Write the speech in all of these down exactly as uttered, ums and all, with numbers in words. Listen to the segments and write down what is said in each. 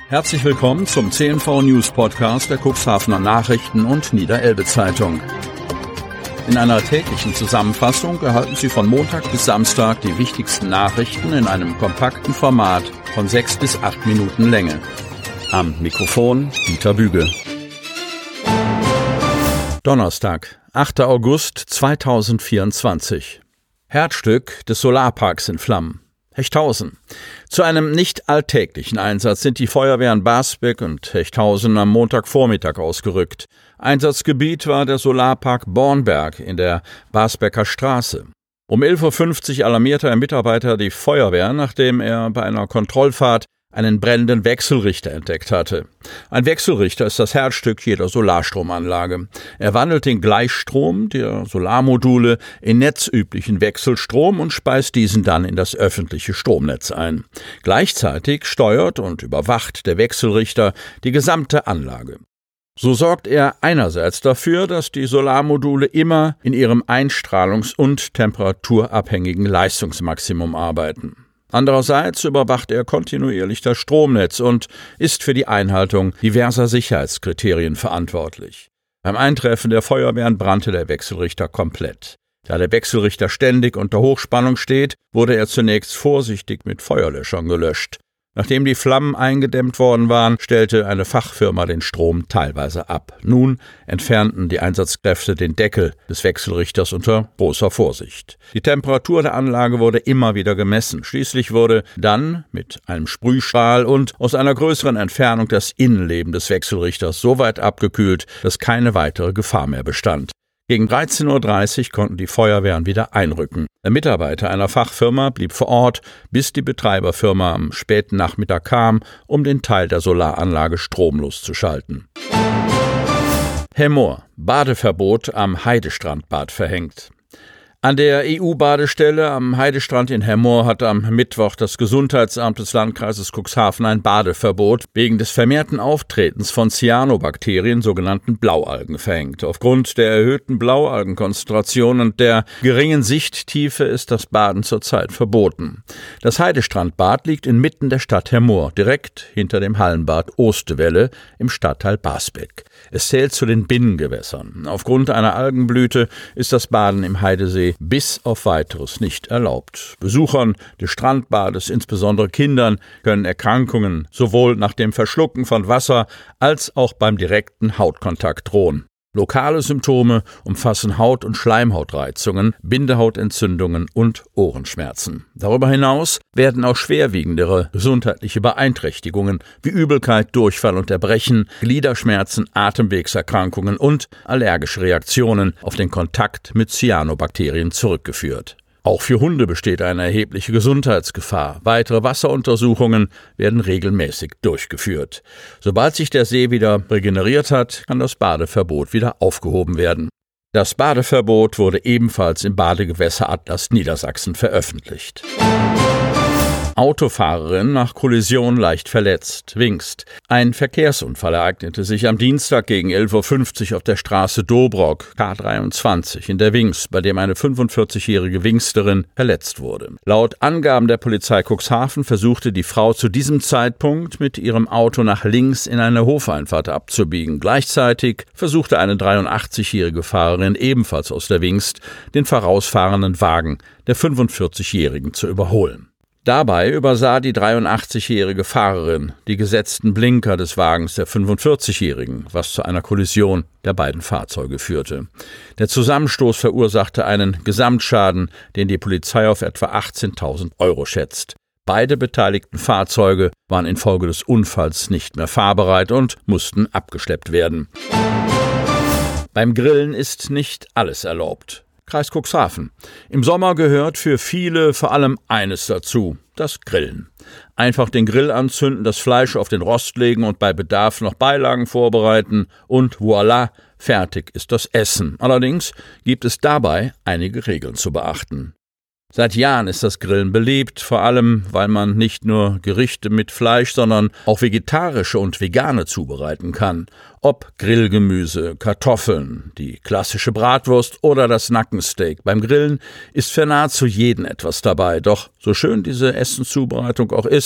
Herzlich willkommen zum C N V News Podcast der Cuxhavener Nachrichten und Niederelbe Zeitung. In einer täglichen Zusammenfassung erhalten Sie von Montag bis Samstag die wichtigsten Nachrichten in einem kompakten Format von sechs bis acht Minuten Länge. Am Mikrofon Dieter Büge. Donnerstag, achter August zweitausendvierundzwanzig. Herzstück des Solarparks in Flammen. Hechthausen. Zu einem nicht alltäglichen Einsatz sind die Feuerwehren Basbeck und Hechthausen am Montagvormittag ausgerückt. Einsatzgebiet war der Solarpark Bornberg in der Basbecker Straße. Um elf Uhr fünfzig alarmierte ein Mitarbeiter die Feuerwehr, nachdem er bei einer Kontrollfahrt einen brennenden Wechselrichter entdeckt hatte. Ein Wechselrichter ist das Herzstück jeder Solarstromanlage. Er wandelt den Gleichstrom der Solarmodule in netzüblichen Wechselstrom und speist diesen dann in das öffentliche Stromnetz ein. Gleichzeitig steuert und überwacht der Wechselrichter die gesamte Anlage. So sorgt er einerseits dafür, dass die Solarmodule immer in ihrem einstrahlungs- und temperaturabhängigen Leistungsmaximum arbeiten. Andererseits überwacht er kontinuierlich das Stromnetz und ist für die Einhaltung diverser Sicherheitskriterien verantwortlich. Beim Eintreffen der Feuerwehren brannte der Wechselrichter komplett. Da der Wechselrichter ständig unter Hochspannung steht, wurde er zunächst vorsichtig mit Feuerlöschern gelöscht. Nachdem die Flammen eingedämmt worden waren, stellte eine Fachfirma den Strom teilweise ab. Nun entfernten die Einsatzkräfte den Deckel des Wechselrichters unter großer Vorsicht. Die Temperatur der Anlage wurde immer wieder gemessen. Schließlich wurde dann mit einem Sprühstrahl und aus einer größeren Entfernung das Innenleben des Wechselrichters so weit abgekühlt, dass keine weitere Gefahr mehr bestand. Gegen dreizehn Uhr dreißig konnten die Feuerwehren wieder einrücken. Der Mitarbeiter einer Fachfirma blieb vor Ort, bis die Betreiberfirma am späten Nachmittag kam, um den Teil der Solaranlage stromlos zu schalten. Hemmoor. Badeverbot am Heidestrandbad verhängt. An der E U-Badestelle am Heidestrand in Hemmoor hat am Mittwoch das Gesundheitsamt des Landkreises Cuxhaven ein Badeverbot wegen des vermehrten Auftretens von Cyanobakterien, sogenannten Blaualgen, verhängt. Aufgrund der erhöhten Blaualgenkonzentration und der geringen Sichttiefe ist das Baden zurzeit verboten. Das Heidestrandbad liegt inmitten der Stadt Hemmoor, direkt hinter dem Hallenbad Oostewelle im Stadtteil Basbeck. Es zählt zu den Binnengewässern. Aufgrund einer Algenblüte ist das Baden im Heidesee bis auf Weiteres nicht erlaubt. Besuchern des Strandbades, insbesondere Kindern, können Erkrankungen sowohl nach dem Verschlucken von Wasser als auch beim direkten Hautkontakt drohen. Lokale Symptome umfassen Haut- und Schleimhautreizungen, Bindehautentzündungen und Ohrenschmerzen. Darüber hinaus werden auch schwerwiegendere gesundheitliche Beeinträchtigungen wie Übelkeit, Durchfall und Erbrechen, Gliederschmerzen, Atemwegserkrankungen und allergische Reaktionen auf den Kontakt mit Cyanobakterien zurückgeführt. Auch für Hunde besteht eine erhebliche Gesundheitsgefahr. Weitere Wasseruntersuchungen werden regelmäßig durchgeführt. Sobald sich der See wieder regeneriert hat, kann das Badeverbot wieder aufgehoben werden. Das Badeverbot wurde ebenfalls im Badegewässeratlas Niedersachsen veröffentlicht. Autofahrerin nach Kollision leicht verletzt, Wingst. Ein Verkehrsunfall ereignete sich am Dienstag gegen elf Uhr fünfzig auf der Straße Dobrock, K dreiundzwanzig, in der Wingst, bei dem eine fünfundvierzigjährige Wingsterin verletzt wurde. Laut Angaben der Polizei Cuxhaven versuchte die Frau zu diesem Zeitpunkt mit ihrem Auto nach links in eine Hofeinfahrt abzubiegen. Gleichzeitig versuchte eine dreiundachtzigjährige Fahrerin ebenfalls aus der Wingst, den vorausfahrenden Wagen der fünfundvierzigjährigen zu überholen. Dabei übersah die dreiundachtzigjährige Fahrerin die gesetzten Blinker des Wagens der fünfundvierzigjährigen, was zu einer Kollision der beiden Fahrzeuge führte. Der Zusammenstoß verursachte einen Gesamtschaden, den die Polizei auf etwa achtzehntausend Euro schätzt. Beide beteiligten Fahrzeuge waren infolge des Unfalls nicht mehr fahrbereit und mussten abgeschleppt werden. Beim Grillen ist nicht alles erlaubt. Kreis Cuxhaven. Im Sommer gehört für viele vor allem eines dazu, das Grillen. Einfach den Grill anzünden, das Fleisch auf den Rost legen und bei Bedarf noch Beilagen vorbereiten und voilà, fertig ist das Essen. Allerdings gibt es dabei einige Regeln zu beachten. Seit Jahren ist das Grillen beliebt, vor allem, weil man nicht nur Gerichte mit Fleisch, sondern auch vegetarische und vegane zubereiten kann. Ob Grillgemüse, Kartoffeln, die klassische Bratwurst oder das Nackensteak. Beim Grillen ist für nahezu jeden etwas dabei. Doch so schön diese Essenszubereitung auch ist,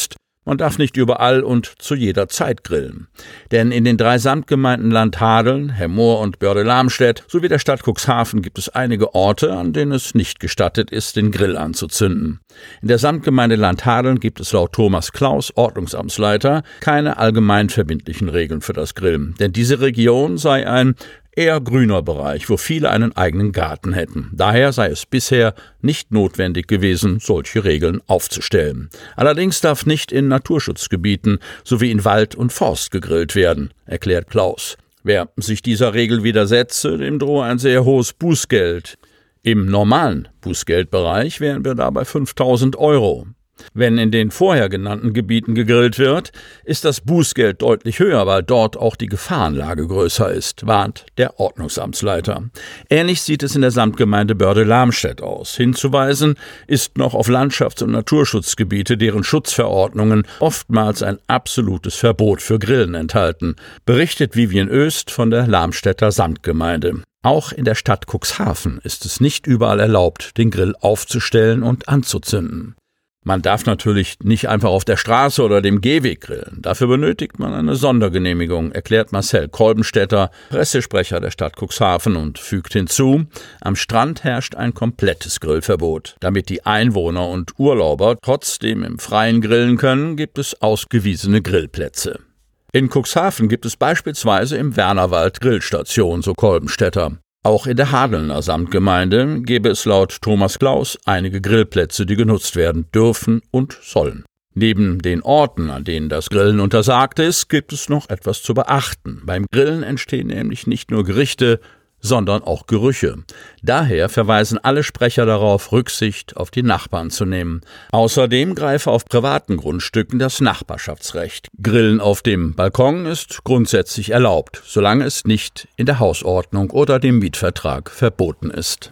Man darf nicht überall und zu jeder Zeit grillen. Denn in den drei Samtgemeinden Landhadeln, Hemmoor und Börde-Lamstedt sowie der Stadt Cuxhaven gibt es einige Orte, an denen es nicht gestattet ist, den Grill anzuzünden. In der Samtgemeinde Landhadeln gibt es laut Thomas Klaus, Ordnungsamtsleiter, keine allgemein verbindlichen Regeln für das Grillen. Denn diese Region sei ein eher grüner Bereich, wo viele einen eigenen Garten hätten. Daher sei es bisher nicht notwendig gewesen, solche Regeln aufzustellen. Allerdings darf nicht in Naturschutzgebieten sowie in Wald und Forst gegrillt werden, erklärt Klaus. Wer sich dieser Regel widersetze, dem drohe ein sehr hohes Bußgeld. Im normalen Bußgeldbereich wären wir dabei fünftausend Euro. Wenn in den vorher genannten Gebieten gegrillt wird, ist das Bußgeld deutlich höher, weil dort auch die Gefahrenlage größer ist, warnt der Ordnungsamtsleiter. Ähnlich sieht es in der Samtgemeinde Börde-Lamstedt aus. Hinzuweisen ist noch auf Landschafts- und Naturschutzgebiete, deren Schutzverordnungen oftmals ein absolutes Verbot für Grillen enthalten, berichtet Vivian Öst von der Lamstedter Samtgemeinde. Auch in der Stadt Cuxhaven ist es nicht überall erlaubt, den Grill aufzustellen und anzuzünden. Man darf natürlich nicht einfach auf der Straße oder dem Gehweg grillen. Dafür benötigt man eine Sondergenehmigung, erklärt Marcel Kolbenstädter, Pressesprecher der Stadt Cuxhaven, und fügt hinzu, am Strand herrscht ein komplettes Grillverbot. Damit die Einwohner und Urlauber trotzdem im Freien grillen können, gibt es ausgewiesene Grillplätze. In Cuxhaven gibt es beispielsweise im Wernerwald Grillstationen, so Kolbenstädter. Auch in der Hadelner Samtgemeinde gäbe es laut Thomas Klaus einige Grillplätze, die genutzt werden dürfen und sollen. Neben den Orten, an denen das Grillen untersagt ist, gibt es noch etwas zu beachten. Beim Grillen entstehen nämlich nicht nur Gerichte, sondern auch Gerüche. Daher verweisen alle Sprecher darauf, Rücksicht auf die Nachbarn zu nehmen. Außerdem greife auf privaten Grundstücken das Nachbarschaftsrecht. Grillen auf dem Balkon ist grundsätzlich erlaubt, solange es nicht in der Hausordnung oder dem Mietvertrag verboten ist.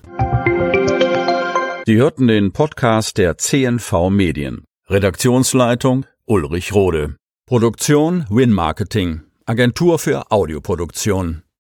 Sie hörten den Podcast der C N V Medien. Redaktionsleitung Ulrich Rode. Produktion Win Marketing, Agentur für Audioproduktion.